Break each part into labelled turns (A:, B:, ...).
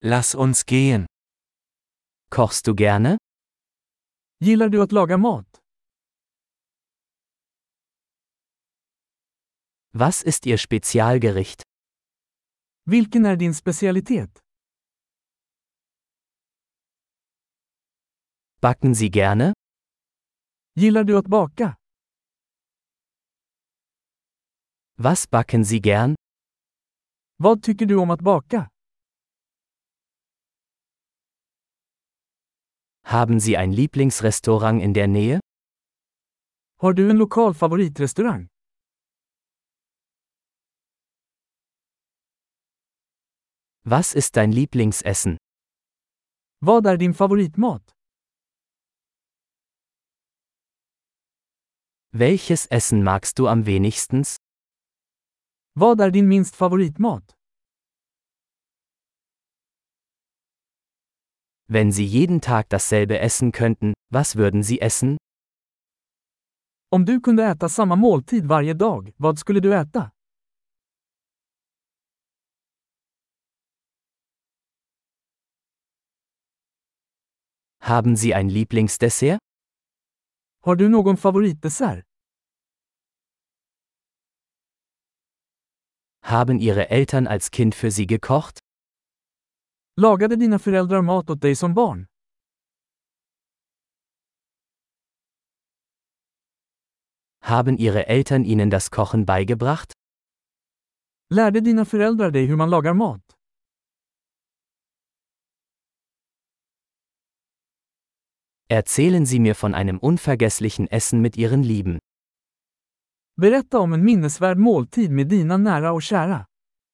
A: Lass uns gehen.
B: Kochst du gerne?
C: Gillar du att laga mat?
B: Was ist Ihr Spezialgericht?
C: Vilken är din specialitet?
B: Backen Sie gerne?
C: Gillar du att baka?
B: Was backen Sie gern?
C: Vad tycker du om att baka?
B: Haben Sie ein Lieblingsrestaurant in der Nähe?
C: Har du en lokal favoritrestaurang?
B: Was ist dein Lieblingsessen?
C: Vad är din favoritmat?
B: Welches Essen magst du am wenigsten?
C: Vad är din minst favoritmat?
B: Wenn Sie jeden Tag dasselbe essen könnten, was würden Sie essen?
C: Om du kunde äta samma måltid varje dag, vad skulle du äta?
B: Haben Sie ein Lieblingsdessert?
C: Har du någon favoritdessert?
B: Haben Ihre Eltern als Kind für Sie gekocht?
C: Lagade dina föräldrar mat åt dig som barn?
B: Haben Ihre Eltern Ihnen das Kochen beigebracht?
C: Lärde dina föräldrar dig hur man lagar mat?
B: Erzählen Sie mir von einem unvergesslichen Essen mit Ihren Lieben.
C: Berätta om en minnesvärd måltid med dina nära och kära.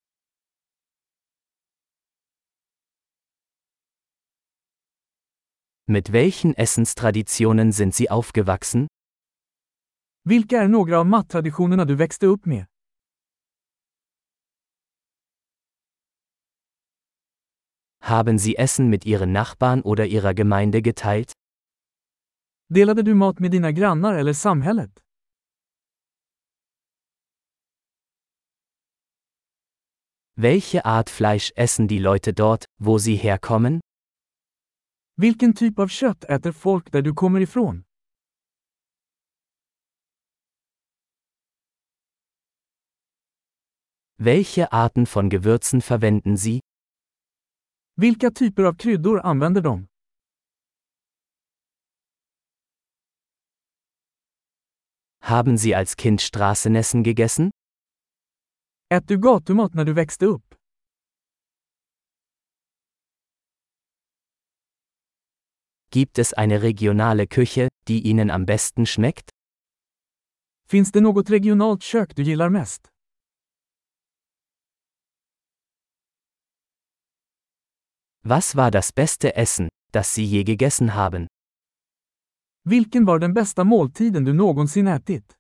B: Mit welchen Essenstraditionen sind Sie aufgewachsen?
C: Vilka är några av mattraditionerna du växte upp med?
B: Haben Sie Essen mit Ihren Nachbarn oder Ihrer Gemeinde geteilt?
C: Delade du mat med dina grannar eller samhället?
B: Welche Art Fleisch essen die Leute dort, wo Sie herkommen?
C: Vilken typ av kött äter folk där du kommer ifrån?
B: Welche Arten von Gewürzen verwenden Sie?
C: Vilka typer av kryddor använder de?
B: Haben Sie als Kind Straßenessen gegessen?
C: Ät du gatumat när du växte upp?
B: Gibt es eine regionale Küche, die Ihnen am besten schmeckt?
C: Finns det något regionalt kök du gillar mest?
B: Was war das beste Essen, das Sie je gegessen haben?
C: Vilken var den bästa måltiden du någonsin ätit?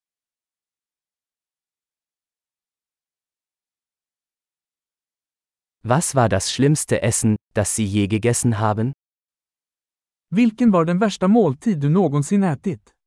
B: Was war das schlimmste Essen, das Sie je gegessen haben?
C: Vilken var den värsta måltid du någonsin ätit?